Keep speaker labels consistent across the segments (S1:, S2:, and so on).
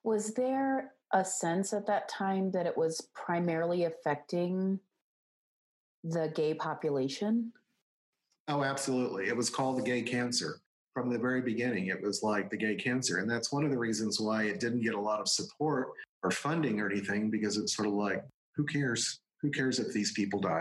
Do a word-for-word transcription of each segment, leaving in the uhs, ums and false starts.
S1: Was there a sense at that time that it was primarily affecting the gay population?
S2: Oh, absolutely. It was called the gay cancer. From the very beginning, it was like the gay cancer. And that's one of the reasons why it didn't get a lot of support or funding or anything, because it's sort of like, who cares? Who cares if these people die?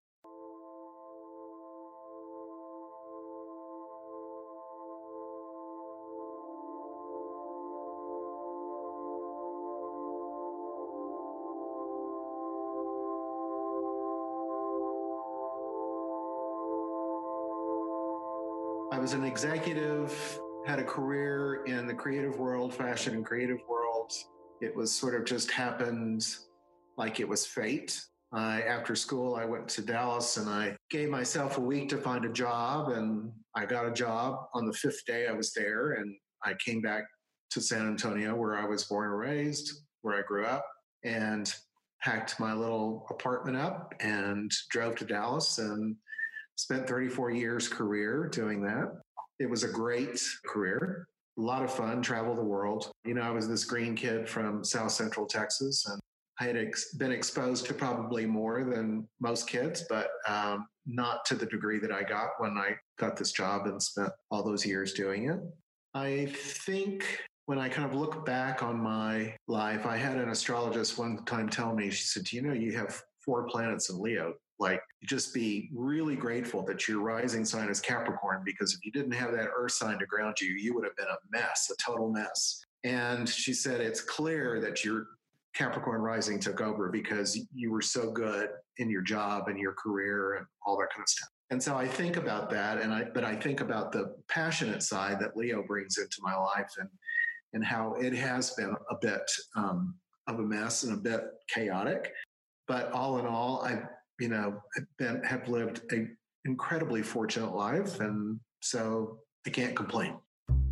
S2: I was an executive, had a career in the creative world, fashion and creative world. It was sort of just happened like it was fate. I, after school, I went to Dallas and I gave myself a week to find a job, and I got a job on the fifth day I was there. And I came back to San Antonio, where I was born and raised, where I grew up, and packed my little apartment up and drove to Dallas and spent thirty-four years career doing that. It was a great career, a lot of fun, travel the world. You know, I was this green kid from South Central Texas, and I had ex- been exposed to probably more than most kids, but um, not to the degree that I got when I got this job and spent all those years doing it. I think when I kind of look back on my life, I had an astrologist one time tell me, she said, you know, you have four planets in Leo. Like, just be really grateful that your rising sign is Capricorn, because if you didn't have that earth sign to ground you, you would have been a mess, a total mess. And she said, it's clear that your Capricorn rising took over because you were so good in your job and your career and all that kind of stuff. And so I think about that, and I, but I think about the passionate side that Leo brings into my life, and and how it has been a bit um, of a mess and a bit chaotic. But all in all, I, you know, been, have lived an incredibly fortunate life, and so I can't complain.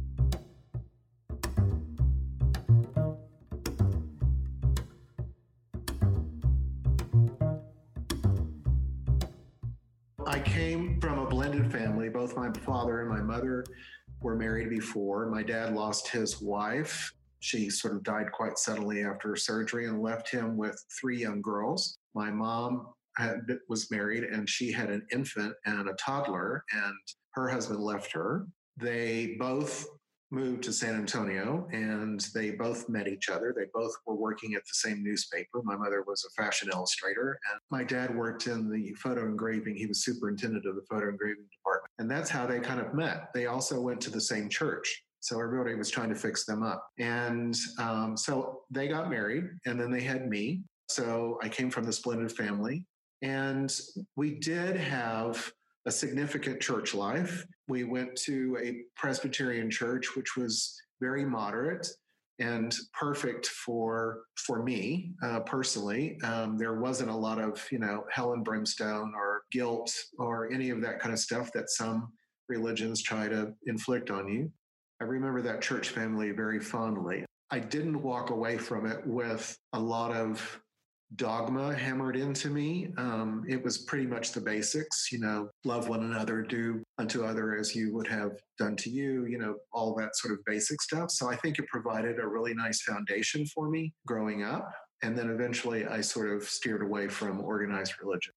S2: I came from a blended family. Both my father and my mother were married before. My dad lost his wife. She sort of died quite suddenly after surgery and left him with three young girls. My mom had, was married, and she had an infant and a toddler, and her husband left her. They both moved to San Antonio, and they both met each other. They both were working at the same newspaper. My mother was a fashion illustrator, and my dad worked in the photo engraving. He was superintendent of the photo engraving department. And that's how they kind of met. They also went to the same church. So everybody was trying to fix them up. And um, so they got married, and then they had me. So I came from this blended family. And we did have a significant church life. We went to a Presbyterian church, which was very moderate and perfect for for me uh, personally. Um, there wasn't a lot of, you know, hell and brimstone or guilt or any of that kind of stuff that some religions try to inflict on you. I remember that church family very fondly. I didn't walk away from it with a lot of dogma hammered into me. Um, it was pretty much the basics, you know, love one another, do unto other as you would have done to you, you know, all that sort of basic stuff. So I think it provided a really nice foundation for me growing up. And then eventually I sort of steered away from organized religion.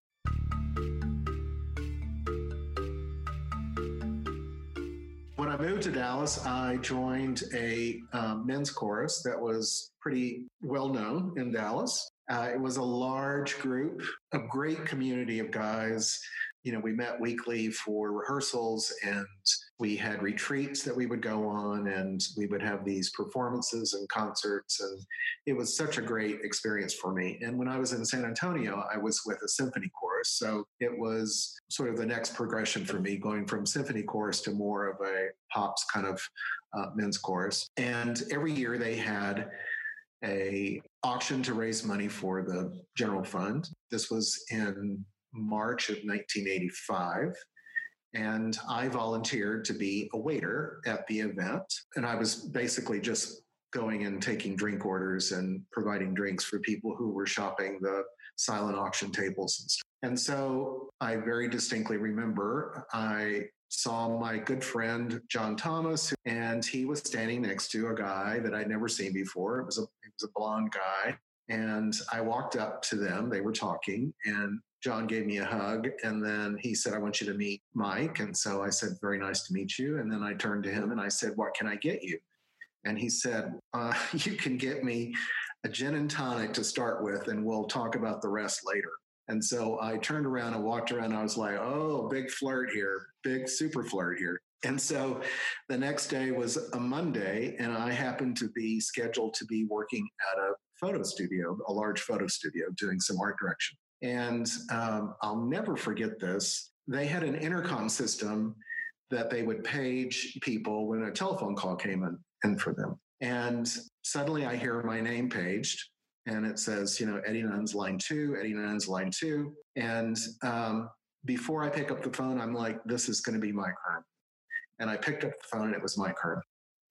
S2: When I moved to Dallas, I joined a um, men's chorus that was pretty well known in Dallas. Uh, it was a large group, a great community of guys. You know, we met weekly for rehearsals, and we had retreats that we would go on, and we would have these performances and concerts. And it was such a great experience for me. And when I was in San Antonio, I was with a symphony chorus. So it was sort of the next progression for me, going from symphony chorus to more of a pops kind of uh, men's chorus. And every year they had a auction to raise money for the general fund. This was in March of nineteen eighty-five. And I volunteered to be a waiter at the event. And I was basically just going and taking drink orders and providing drinks for people who were shopping the silent auction tables and stuff. And so I very distinctly remember I saw my good friend John Thomas, and he was standing next to a guy that I'd never seen before. It was a it was a blonde guy, and I walked up to them. They were talking, and John gave me a hug, and then he said, "I want you to meet Mike." And so I said, "Very nice to meet you." And then I turned to him and I said, "What can I get you?" And he said, uh, "You can get me a gin and tonic to start with, and we'll talk about the rest later." And so I turned around and walked around. I was like, "Oh, big flirt here, big super flirt here." And so the next day was a Monday, and I happened to be scheduled to be working at a photo studio, a large photo studio, doing some art direction. And um, I'll never forget this. They had an intercom system that they would page people when a telephone call came in, in for them. And suddenly I hear my name paged, and it says, you know, Eddie Nunn's line two, Eddie Nunn's line two. And um, before I pick up the phone, I'm like, this is going to be Mike Hearn. And I picked up the phone, and it was Mike Hearn.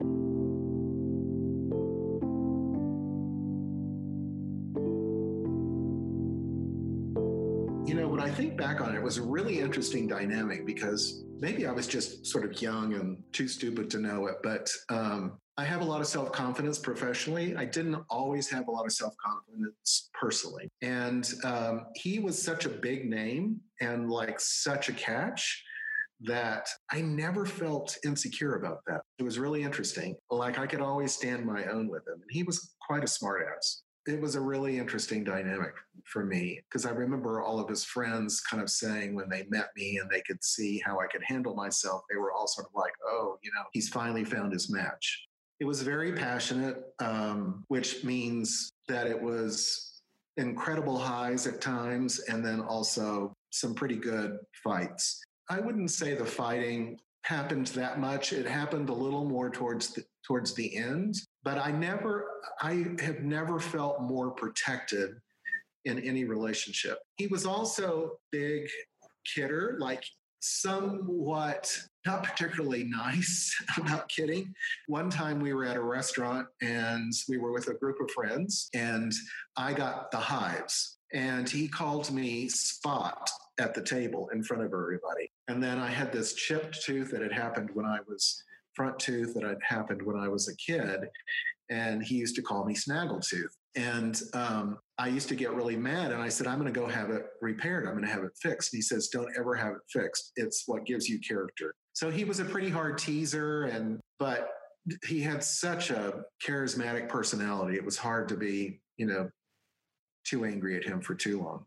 S2: You know, when I think back on it, it was a really interesting dynamic because maybe I was just sort of young and too stupid to know it, but um, I have a lot of self-confidence professionally. I didn't always have a lot of self-confidence personally. And um, he was such a big name and like such a catch that I never felt insecure about that. It was really interesting. Like I could always stand my own with him. And he was quite a smartass. It was a really interesting dynamic for me because I remember all of his friends kind of saying when they met me and they could see how I could handle myself, they were all sort of like, oh, you know, he's finally found his match. It was very passionate, um, which means that it was incredible highs at times and then also some pretty good fights. I wouldn't say the fighting happened that much. It happened a little more towards the, towards the end, but I never, I have never felt more protected in any relationship. He was also big kidder, like somewhat not particularly nice about kidding. One time we were at a restaurant and we were with a group of friends and I got the hives and he called me Spot at the table in front of everybody. And then I had this chipped tooth that had happened when I was front tooth that had happened when I was a kid. And he used to call me Snaggletooth. And um, I used to get really mad. And I said, I'm going to go have it repaired. I'm going to have it fixed. And he says, don't ever have it fixed. It's what gives you character. So he was a pretty hard teaser. And but he had such a charismatic personality. It was hard to be, you know, too angry at him for too long.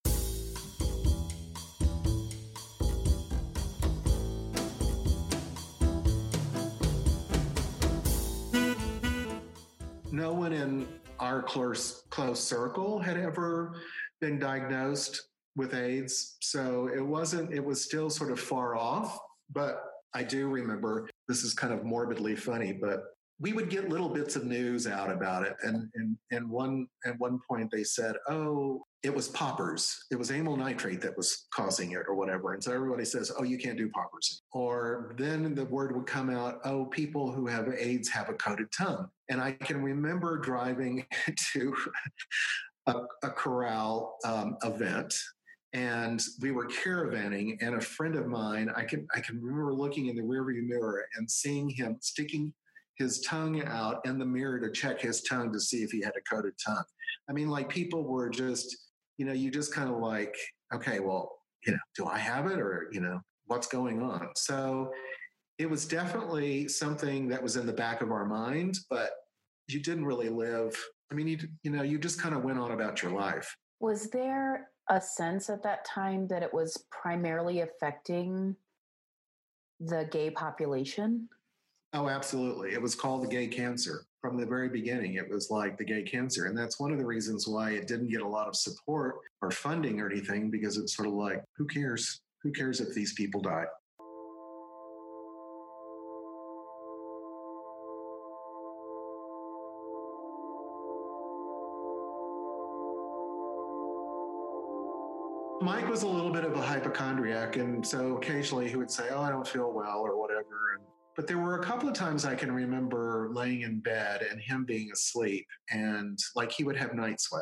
S2: No one in our close, close circle had ever been diagnosed with AIDS. So it wasn't, it was still sort of far off. But I do remember, this is kind of morbidly funny, but we would get little bits of news out about it. And, and, and one, at one point they said, oh, it was poppers. It was amyl nitrate that was causing it or whatever. And so everybody says, oh, you can't do poppers. Or then the word would come out, oh, people who have AIDS have a coated tongue. And I can remember driving to a, a corral um, event, and we were caravanning, and a friend of mine, I can I can remember looking in the rearview mirror and seeing him sticking his tongue out in the mirror to check his tongue to see if he had a coated tongue. I mean, like people were just, you know, you just kind of like, okay, well, you know, do I have it, or, you know, what's going on? So it was definitely something that was in the back of our mind, but you didn't really live. I mean, you, you know, you just kind of went on about your life.
S1: Was there a sense at that time that it was primarily affecting the gay population?
S2: Oh, absolutely. It was called the gay cancer from the very beginning. It was like the gay cancer. And that's one of the reasons why it didn't get a lot of support or funding or anything, because it's sort of like, who cares? Who cares if these people die? Mike was a little bit of a hypochondriac, and so occasionally he would say, oh, I don't feel well or whatever. And, but there were a couple of times I can remember laying in bed and him being asleep, and like he would have night sweats.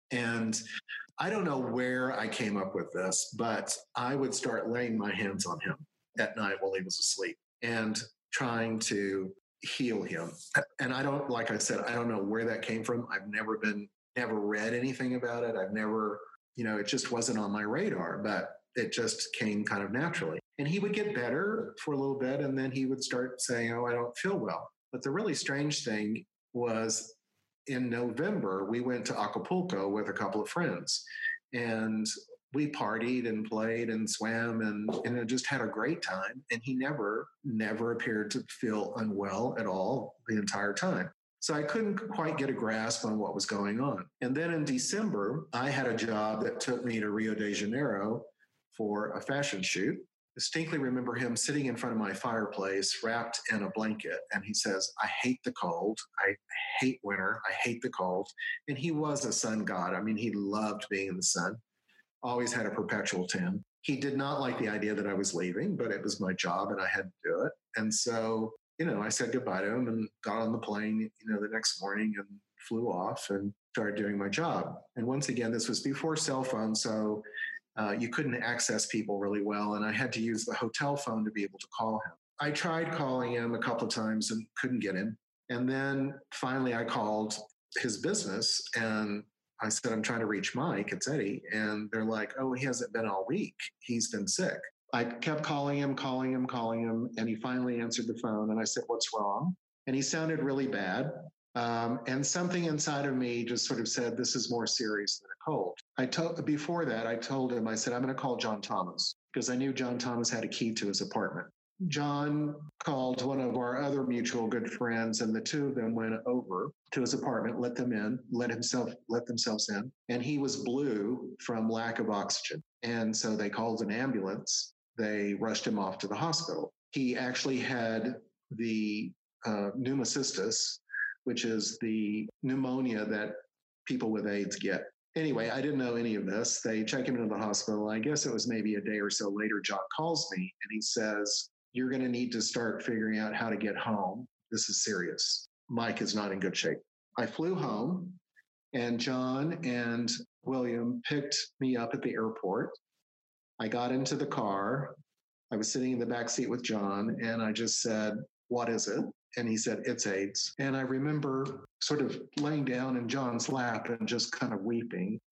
S2: And I don't know where I came up with this, but I would start laying my hands on him at night while he was asleep and trying to heal him. And I don't, like I said, I don't know where that came from. I've never been, never read anything about it. I've never, you know, it just wasn't on my radar, but it just came kind of naturally. And he would get better for a little bit, and then he would start saying, oh, I don't feel well. But the really strange thing was in November, we went to Acapulco with a couple of friends, and we partied and played and swam and, and just had a great time. And he never, never appeared to feel unwell at all the entire time. So I couldn't quite get a grasp on what was going on. And then in December, I had a job that took me to Rio de Janeiro for a fashion shoot. Distinctly remember him sitting in front of my fireplace wrapped in a blanket. And he says, I hate the cold. I hate winter. I hate the cold. And he was a sun god. I mean, he loved being in the sun, always had a perpetual tan. He did not like the idea that I was leaving, but it was my job and I had to do it. And so, you know, I said goodbye to him and got on the plane, you know, the next morning and flew off and started doing my job. And once again, this was before cell phones. So Uh, you couldn't access people really well, and I had to use the hotel phone to be able to call him. I tried calling him a couple of times and couldn't get him. And then finally I called his business and I said, I'm trying to reach Mike. It's Eddie. And they're like, oh, he hasn't been all week. He's been sick. I kept calling him, calling him, calling him, and he finally answered the phone. And I said, what's wrong? And he sounded really bad. Um, and something inside of me just sort of said, this is more serious than a cold. I told, before that, I told him, I said, I'm going to call John Thomas, because I knew John Thomas had a key to his apartment. John called one of our other mutual good friends, and the two of them went over to his apartment, let them in, let himself, let themselves in. And he was blue from lack of oxygen. And so they called an ambulance. They rushed him off to the hospital. He actually had the uh, pneumocystis, which is the pneumonia that people with AIDS get. Anyway, I didn't know any of this. They check him into the hospital. I guess it was maybe a day or so later, John calls me and he says, you're going to need to start figuring out how to get home. This is serious. Mike is not in good shape. I flew home and John and William picked me up at the airport. I got into the car. I was sitting in the back seat with John and I just said, what is it? And he said, it's AIDS. And I remember sort of laying down in John's lap and just kind of weeping.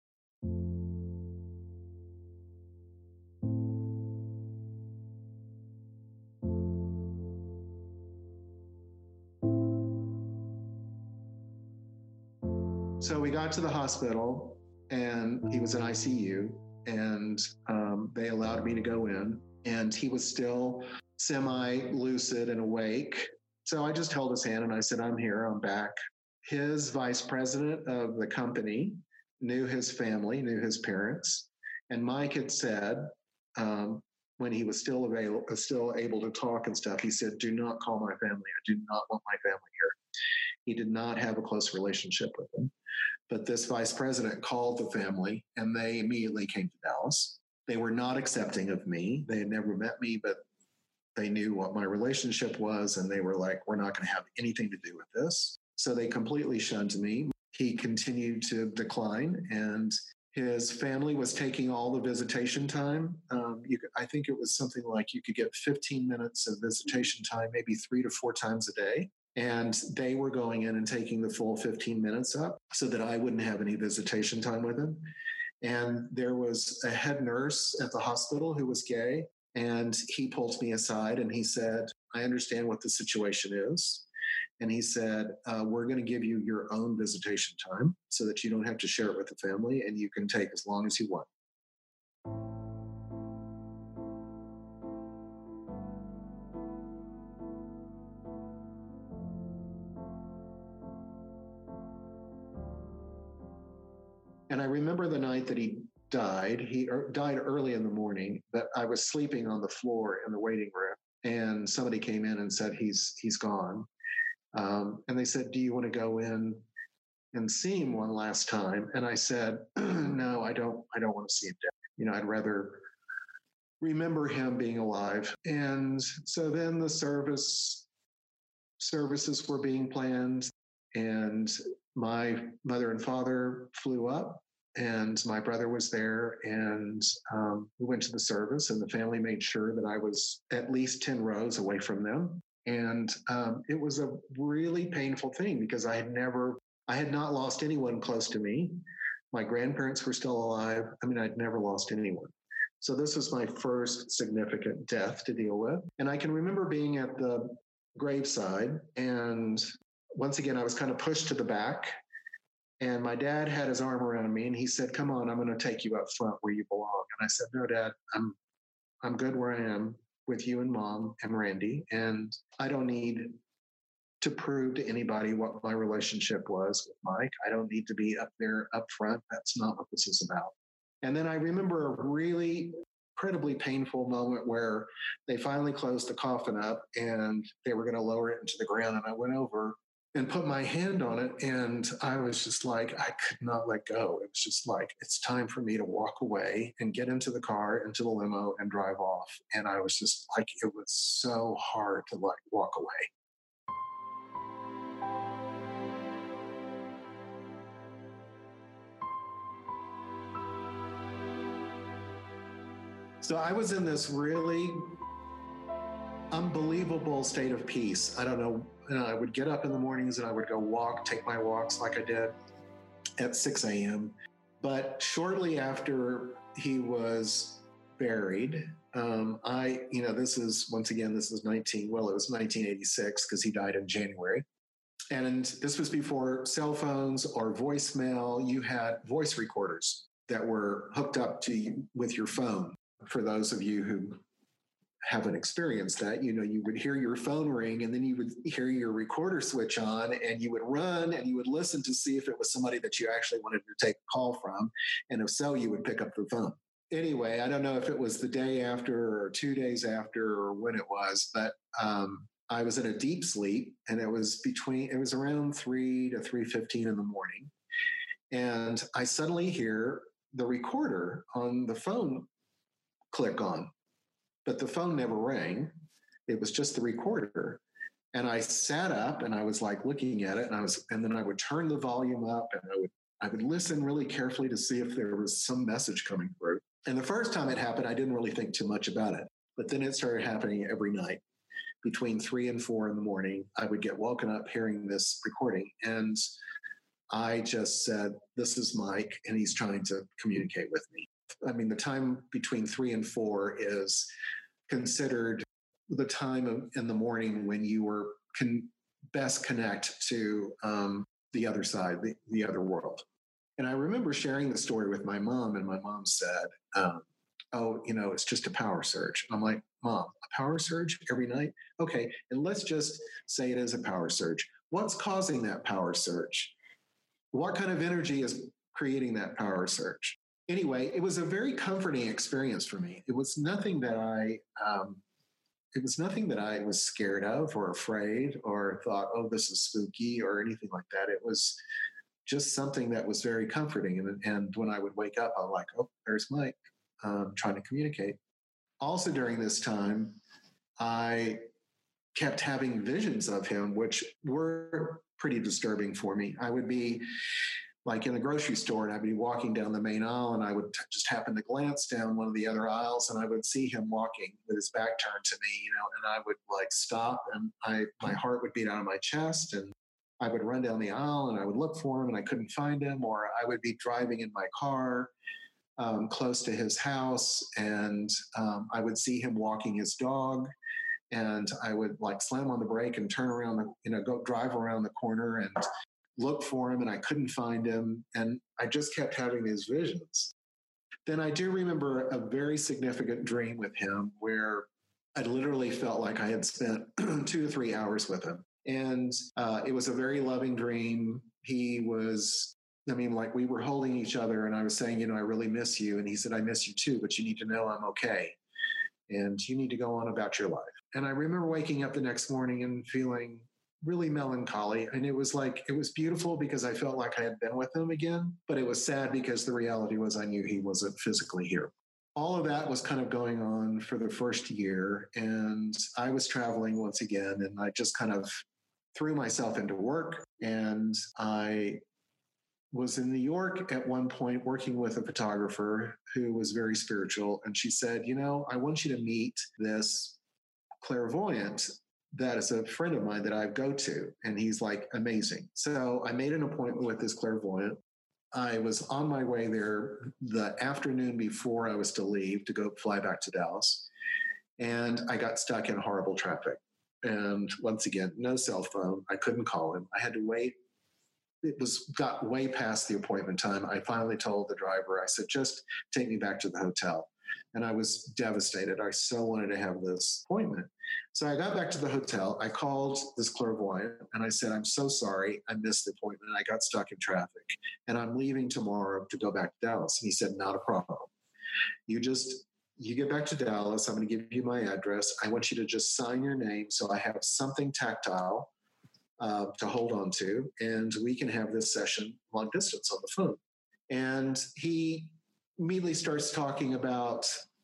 S2: So we got to the hospital and he was in I C U and um, they allowed me to go in and he was still semi-lucid and awake. So I just held his hand and I said, I'm here, I'm back. His vice president of the company knew his family, knew his parents. And Mike had said, um, when he was still available, still able to talk and stuff, he said, do not call my family. I do not want my family here. He did not have a close relationship with them. But this vice president called the family and they immediately came to Dallas. They were not accepting of me. They had never met me, but they knew what my relationship was, and they were like, we're not going to have anything to do with this. So they completely shunned me. He continued to decline, and his family was taking all the visitation time. Um, you could, I think it was something like you could get fifteen minutes of visitation time, maybe three to four times a day. And they were going in and taking the full fifteen minutes up so that I wouldn't have any visitation time with him. And there was a head nurse at the hospital who was gay. And he pulled me aside and he said, I understand what the situation is. And he said, uh, we're going to give you your own visitation time so that you don't have to share it with the family and you can take as long as you want. And I remember the night that he died. He er, died early in the morning, but I was sleeping on the floor in the waiting room, and somebody came in and said, he's he's gone. Um, and they said, do you want to go in and see him one last time? And I said, no, I don't, I don't want to see him dead. You know, I'd rather remember him being alive. And so then the service services were being planned, and my mother and father flew up and my brother was there, and um, we went to the service, and the family made sure that I was at least ten rows away from them. And um, it was a really painful thing because I had never, I had not lost anyone close to me. My grandparents were still alive. I mean, I'd never lost anyone. So this was my first significant death to deal with. And I can remember being at the graveside, and once again, I was kind of pushed to the back. And my dad had his arm around me and he said, "Come on, I'm going to take you up front where you belong." And I said, "No, Dad, I'm I'm good where I am with you and Mom and Randy. And I don't need to prove to anybody what my relationship was with Mike. I don't need to be up there up front. That's not what this is about." And then I remember a really incredibly painful moment where they finally closed the coffin up and they were going to lower it into the ground. And I went over and put my hand on it. And I was just like, I could not let go. It was just like, it's time for me to walk away and get into the car, into the limo, and drive off. And I was just like, it was so hard to like walk away. So I was in this really unbelievable state of peace. I don't know. You know, I would get up in the mornings and I would go walk, take my walks like I did at six a.m. But shortly after he was buried, um, I, you know, this is, once again, this is nineteen, well, it was nineteen eighty-six because he died in January. And this was before cell phones or voicemail. You had voice recorders that were hooked up to you with your phone. For those of you who haven't experienced that, you know, you would hear your phone ring and then you would hear your recorder switch on and you would run and you would listen to see if it was somebody that you actually wanted to take a call from. And if so, you would pick up the phone. Anyway, I don't know if it was the day after or two days after or when it was, but um, I was in a deep sleep and it was between, it was around three to three fifteen in the morning. And I suddenly hear the recorder on the phone click on. But the phone never rang. It was just the recorder. And I sat up and I was like looking at it and I was, and then I would turn the volume up and I would, I would listen really carefully to see if there was some message coming through. And the first time it happened, I didn't really think too much about it. But then it started happening every night. Between three and four in the morning, I would get woken up hearing this recording. And I just said, "This is Mike, and he's trying to communicate with me." I mean, the time between three and four is considered the time of, in the morning when you were can best connect to um, the other side, the, the other world. And I remember sharing the story with my mom, and my mom said, um, "Oh, you know, it's just a power surge." I'm like, "Mom, a power surge every night? Okay, and let's just say it is a power surge. What's causing that power surge? What kind of energy is creating that power surge?" Anyway, it was a very comforting experience for me. It was nothing that I, um, it was nothing that I was scared of or afraid or thought, "Oh, this is spooky," or anything like that. It was just something that was very comforting. And, and when I would wake up, I'm like, "Oh, there's Mike um, trying to communicate." Also during this time, I kept having visions of him, which were pretty disturbing for me. I would be like in the grocery store and I'd be walking down the main aisle and I would t- just happen to glance down one of the other aisles and I would see him walking with his back turned to me, you know, and I would like stop and I, my heart would beat out of my chest and I would run down the aisle and I would look for him and I couldn't find him, or I would be driving in my car um, close to his house and um, I would see him walking his dog and I would like slam on the brake and turn around, the, you know, go drive around the corner and look for him and I couldn't find him. And I just kept having these visions. Then I do remember a very significant dream with him where I literally felt like I had spent two to three hours with him. And uh, it was a very loving dream. He was, I mean, like we were holding each other and I was saying, you know, "I really miss you." And he said, "I miss you too, but you need to know I'm okay. And you need to go on about your life." And I remember waking up the next morning and feeling really melancholy. And it was like, it was beautiful because I felt like I had been with him again, but it was sad because the reality was I knew he wasn't physically here. All of that was kind of going on for the first year. And I was traveling once again, and I just kind of threw myself into work. And I was in New York at one point working with a photographer who was very spiritual. And she said, you know, I want you to meet this clairvoyant that is a friend of mine that I go to. And he's like amazing. So I made an appointment with this clairvoyant. I was on my way there the afternoon before I was to leave to go fly back to Dallas. And I got stuck in horrible traffic. And once again, no cell phone. I couldn't call him. I had to wait. It was got way past the appointment time. I finally told the driver, I said, just take me back to the hotel. And I was devastated. I so wanted to have this appointment. So I got back to the hotel. I called this clairvoyant and I said, I'm so sorry. I missed the appointment. I got stuck in traffic and I'm leaving tomorrow to go back to Dallas. And he said, not a problem. You just, you get back to Dallas. I'm going to give you my address. I want you to just sign your name so I have something tactile Uh, to hold on to, and we can have this session long distance on the phone. And he immediately starts talking about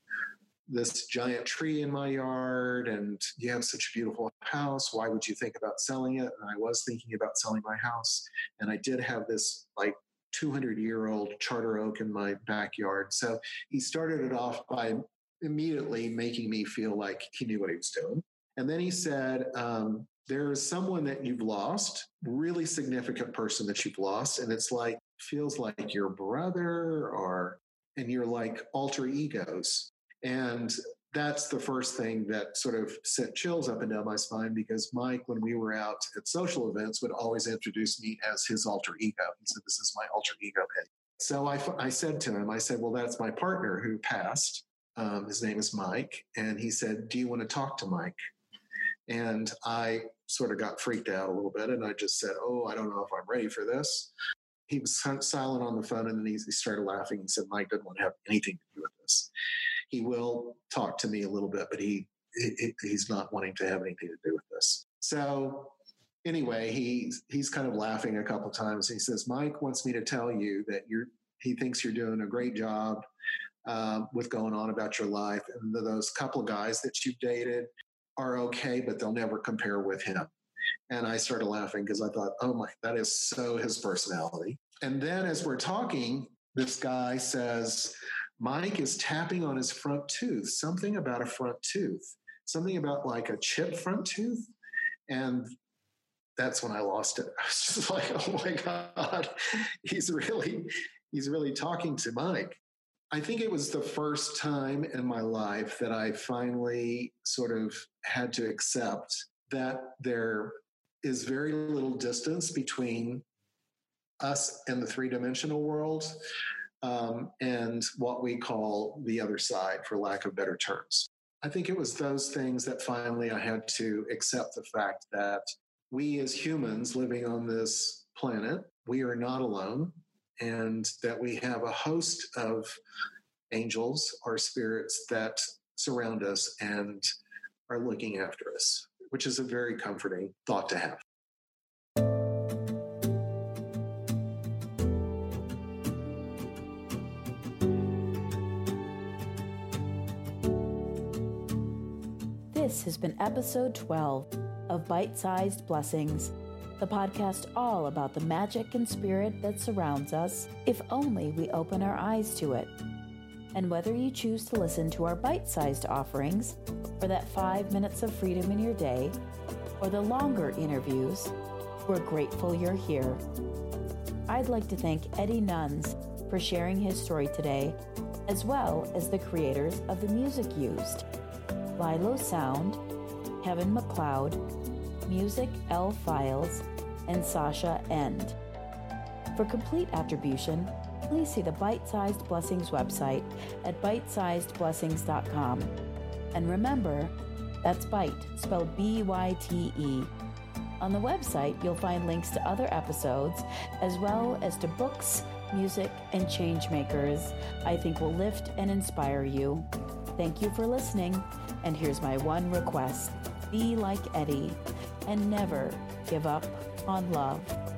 S2: this giant tree in my yard, and you have such a beautiful house. Why would you think about selling it? And I was thinking about selling my house, and I did have this like two hundred year old charter oak in my backyard. So he started it off by immediately making me feel like he knew what he was doing. And then he said, um, there is someone that you've lost, really significant person that you've lost. And it's like, feels like your brother or, and you're like alter egos. And that's the first thing that sort of sent chills up and down my spine, because Mike, when we were out at social events, would always introduce me as his alter ego. He said, this is my alter ego. So I, I said to him, I said, well, that's my partner who passed. Um, his name is Mike. And he said, do you want to talk to Mike? And I sort of got freaked out a little bit. And I just said, oh, I don't know if I'm ready for this. He was silent on the phone, and then he, he started laughing. He said, Mike doesn't want to have anything to do with this. He will talk to me a little bit, but he, he he's not wanting to have anything to do with this. So anyway, he, he's kind of laughing a couple times. He says, Mike wants me to tell you that you're, he thinks you're doing a great job um, with going on about your life. And those couple of guys that you've dated are okay, but they'll never compare with him. And I started laughing because I thought, oh my, that is so his personality. And then as we're talking, this guy says, Mike is tapping on his front tooth, something about a front tooth, something about like a chipped front tooth. And that's when I lost it. I was just like, oh my God, he's really, he's really talking to Mike. I think it was the first time in my life that I finally sort of had to accept that there is very little distance between us and the three-dimensional world um, and what we call the other side, for lack of better terms. I think it was those things that finally I had to accept the fact that we as humans living on this planet, we are not alone. And that we have a host of angels or spirits that surround us and are looking after us, which is a very comforting thought to have.
S1: This has been episode twelve of Bite-Sized Blessings, the podcast all about the magic and spirit that surrounds us, if only we open our eyes to it. And whether you choose to listen to our bite-sized offerings, or that five minutes of freedom in your day, or the longer interviews, we're grateful you're here. I'd like to thank Eddie Nuns for sharing his story today, as well as the creators of the music used, Lilo Sound, Kevin MacLeod, Music L Files, and Sasha End. For complete attribution, please see the Bite-Sized Blessings website at bite sized blessings dot com. And remember, that's bite, spelled B Y T E. On the website, you'll find links to other episodes, as well as to books, music, and change makers I think will lift and inspire you. Thank you for listening, and here's my one request. Be like Eddie, and never give up on love.